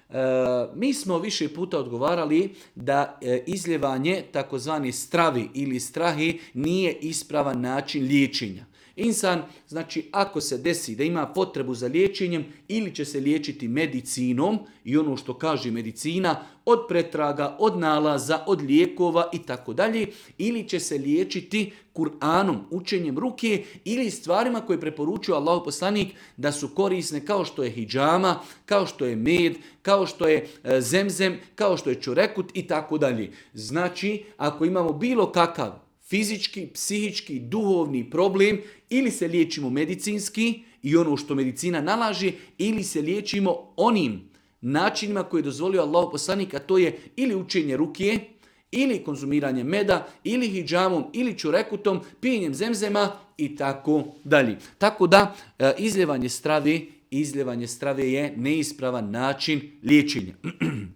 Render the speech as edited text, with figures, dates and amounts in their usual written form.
Mi smo više puta odgovarali da izljevanje takozvani stravi ili strahi nije ispravan način liječenja. Insan, znači ako se desi da ima potrebu za liječenjem ili će se liječiti medicinom i ono što kaže medicina, od pretraga, od nalaza, od lijekova i tako dalje, ili će se liječiti Kur'anom, učenjem ruke ili stvarima koje preporučuje Allahov poslanik da su korisne kao što je hidžama, kao što je med, kao što je zemzem, kao što je čurekut i tako dalje. Znači, ako imamo bilo kakav fizički, psihički, duhovni problem, ili se liječimo medicinski i ono što medicina nalaže, ili se liječimo onim načinima koje je dozvolio Allahov poslanik, a to je ili učenje ruke, ili konzumiranje meda, ili hidžamom, ili čurekutom, pijenjem zemzema i tako dalje. Tako da izljevanje strave je neispravan način liječenja.